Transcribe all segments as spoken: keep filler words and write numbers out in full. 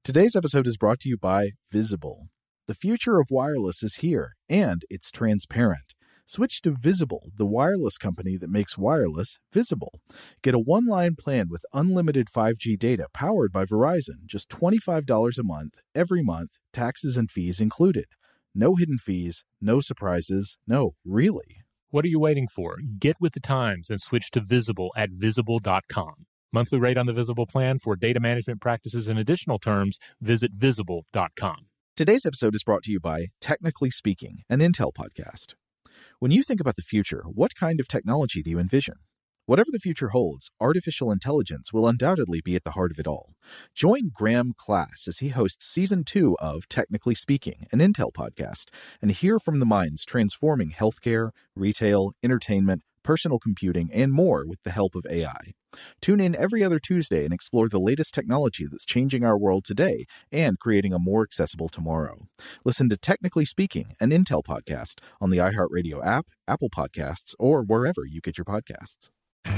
Today's episode is brought to you by Visible. The future of wireless is here, and it's transparent. Switch to Visible, the wireless company that makes wireless visible. Get a one-line plan with unlimited five G data powered by Verizon, just twenty-five dollars a month, every month, taxes and fees included. No hidden fees, no surprises, no, really. What are you waiting for? Get with the times and switch to Visible at visible dot com. Monthly rate on the Visible plan for data management practices and additional terms, visit visible dot com. Today's episode is brought to you by Technically Speaking, an Intel podcast. When you think about the future, what kind of technology do you envision? Whatever the future holds, artificial intelligence will undoubtedly be at the heart of it all. Join Graham Class as he hosts Season two of Technically Speaking, an Intel podcast, and hear from the minds transforming healthcare, retail, entertainment, personal computing, and more with the help of A I. Tune in every other Tuesday and explore the latest technology that's changing our world today and creating a more accessible tomorrow. Listen to Technically Speaking, an Intel podcast on the iHeartRadio app, Apple Podcasts, or wherever you get your podcasts.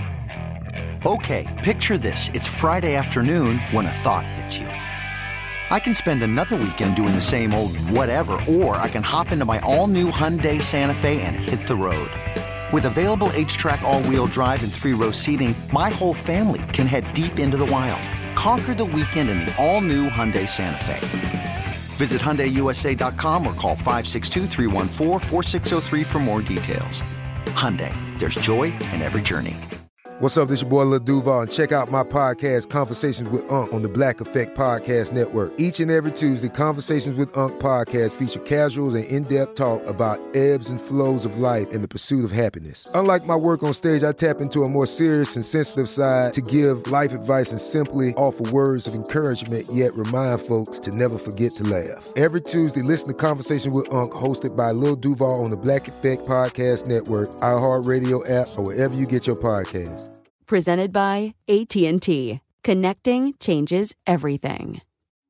Okay, picture this. It's Friday afternoon when a thought hits you. I can spend another weekend doing the same old whatever, or I can hop into my all-new Hyundai Santa Fe and hit the road. With available H-Track all-wheel drive and three-row seating, my whole family can head deep into the wild. Conquer the weekend in the all-new Hyundai Santa Fe. Visit Hyundai U S A dot com or call five six two, three one four, four six zero three for more details. Hyundai, there's joy in every journey. What's up, this is your boy Lil Duval, and check out my podcast, Conversations with Unc, on the Black Effect Podcast Network. Each and every Tuesday, Conversations with Unc podcast feature casuals and in-depth talk about ebbs and flows of life and the pursuit of happiness. Unlike my work on stage, I tap into a more serious and sensitive side to give life advice and simply offer words of encouragement, yet remind folks to never forget to laugh. Every Tuesday, listen to Conversation with Unc, hosted by Lil Duval on the Black Effect Podcast Network, iHeartRadio app, or wherever you get your podcasts. Presented by A T and T. Connecting changes everything.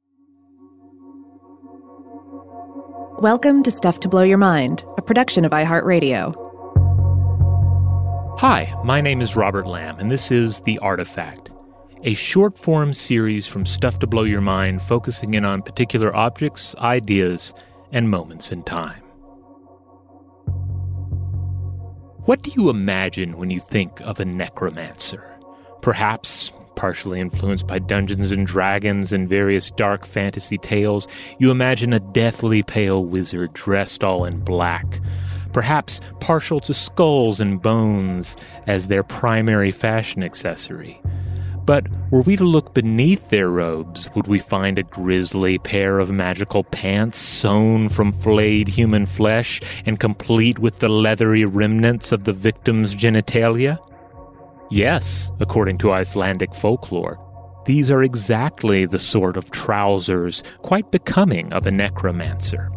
Welcome to Stuff to Blow Your Mind, a production of iHeartRadio. Hi, my name is Robert Lamb, and this is The Artifact, a short-form series from Stuff to Blow Your Mind focusing in on particular objects, ideas, and moments in time. What do you imagine when you think of a necromancer? Perhaps, partially influenced by Dungeons and Dragons and various dark fantasy tales, you imagine a deathly pale wizard dressed all in black. Perhaps partial to skulls and bones as their primary fashion accessory. But were we to look beneath their robes, would we find a grisly pair of magical pants sewn from flayed human flesh and complete with the leathery remnants of the victim's genitalia? Yes, according to Icelandic folklore, these are exactly the sort of trousers quite becoming of a necromancer.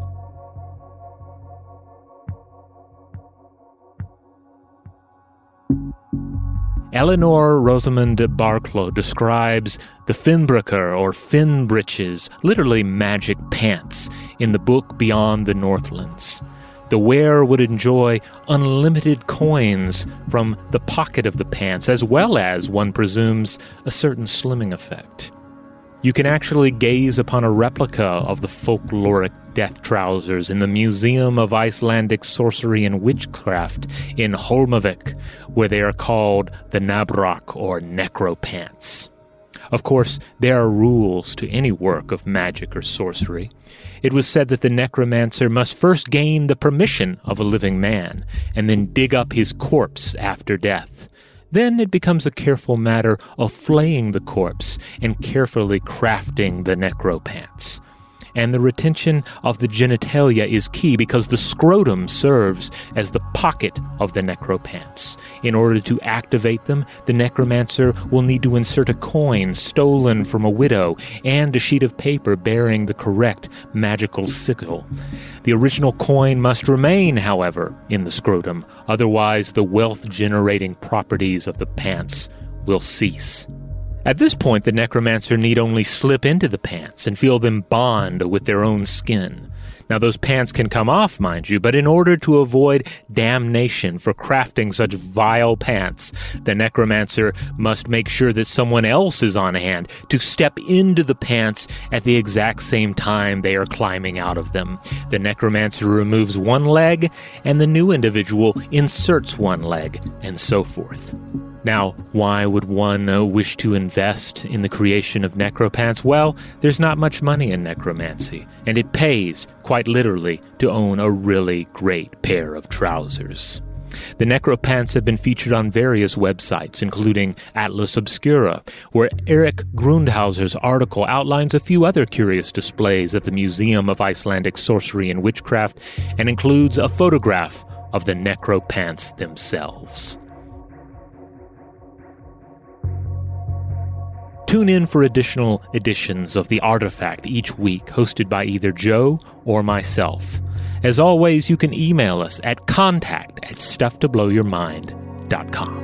Eleanor Rosamund Barclough describes the Finnbreaker or Finn breeches, literally magic pants, in the book Beyond the Northlands. The wearer would enjoy unlimited coins from the pocket of the pants, as well as, one presumes, a certain slimming effect. You can actually gaze upon a replica of the folkloric death trousers in the Museum of Icelandic Sorcery and Witchcraft in Holmavik, where they are called the Nabrak or necropants. Of course, there are rules to any work of magic or sorcery. It was said that the necromancer must first gain the permission of a living man, and then dig up his corpse after death. Then it becomes a careful matter of flaying the corpse and carefully crafting the necropants. And the retention of the genitalia is key because the scrotum serves as the pocket of the necropants. In order to activate them, the necromancer will need to insert a coin stolen from a widow and a sheet of paper bearing the correct magical sickle. The original coin must remain, however, in the scrotum, otherwise the wealth-generating properties of the pants will cease. At this point, the necromancer need only slip into the pants and feel them bond with their own skin. Now, those pants can come off, mind you, but in order to avoid damnation for crafting such vile pants, the necromancer must make sure that someone else is on hand to step into the pants at the exact same time they are climbing out of them. The necromancer removes one leg, and the new individual inserts one leg, and so forth. Now, why would one uh, wish to invest in the creation of necropants? Well, there's not much money in necromancy, and it pays, quite literally, to own a really great pair of trousers. The necropants have been featured on various websites, including Atlas Obscura, where Eric Grundhauser's article outlines a few other curious displays at the Museum of Icelandic Sorcery and Witchcraft, and includes a photograph of the necropants themselves. Tune in for additional editions of The Artifact each week, hosted by either Joe or myself. As always, you can email us at contact at stuff to blow your mind dot com.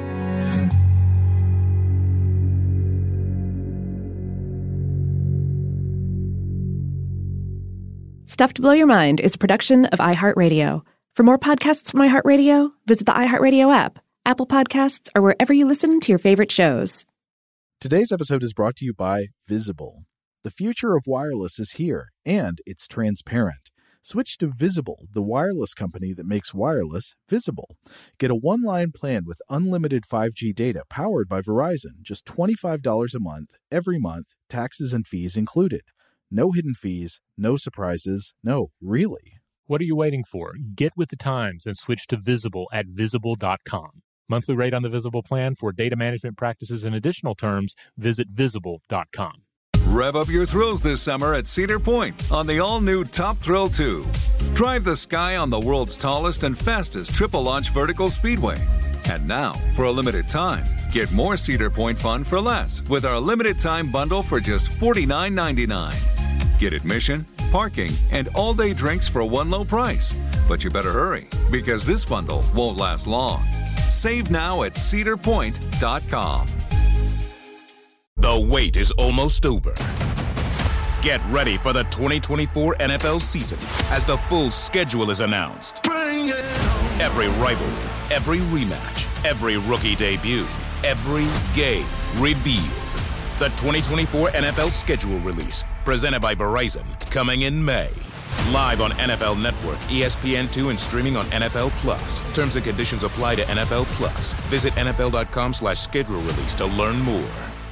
Stuff to Blow Your Mind is a production of iHeartRadio. For more podcasts from iHeartRadio, visit the iHeartRadio app, Apple Podcasts, or wherever you listen to your favorite shows. Today's episode is brought to you by Visible. The future of wireless is here, and it's transparent. Switch to Visible, the wireless company that makes wireless visible. Get a one-line plan with unlimited five G data powered by Verizon, just twenty-five dollars a month, every month, taxes and fees included. No hidden fees, no surprises, no, really. What are you waiting for? Get with the times and switch to Visible at visible dot com. Monthly rate on the Visible plan. For data management practices and additional terms, visit visible dot com. Rev up your thrills this summer at Cedar Point on the all-new Top Thrill two. Drive the sky on the world's tallest and fastest triple-launch vertical speedway. And now, for a limited time, get more Cedar Point fun for less with our limited-time bundle for just forty-nine ninety-nine. Get admission, parking, and all-day drinks for one low price. But you better hurry, because this bundle won't last long. Save now at cedar point dot com. The wait is almost over. Get ready for the twenty twenty-four N F L season as the full schedule is announced. Bring it on. Every rivalry, every rematch, every rookie debut, every game revealed. The twenty twenty-four N F L schedule release, presented by Verizon, coming in May. Live on N F L Network, E S P N two, and streaming on N F L Plus. Terms and conditions apply to N F L Plus. Visit N F L dot com slash schedule release to learn more.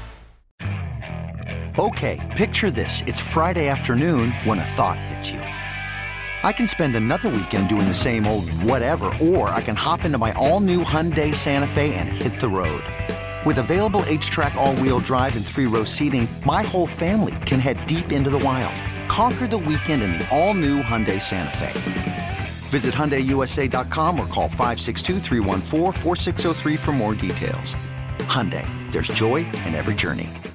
Okay, picture this. It's Friday afternoon when a thought hits you. I can spend another weekend doing the same old whatever, or I can hop into my all-new Hyundai Santa Fe and hit the road. With available H-Track all-wheel drive and three-row seating, my whole family can head deep into the wild. Conquer the weekend in the all-new Hyundai Santa Fe. Visit Hyundai U S A dot com or call five six two, three one four, four six zero three for more details. Hyundai, there's joy in every journey.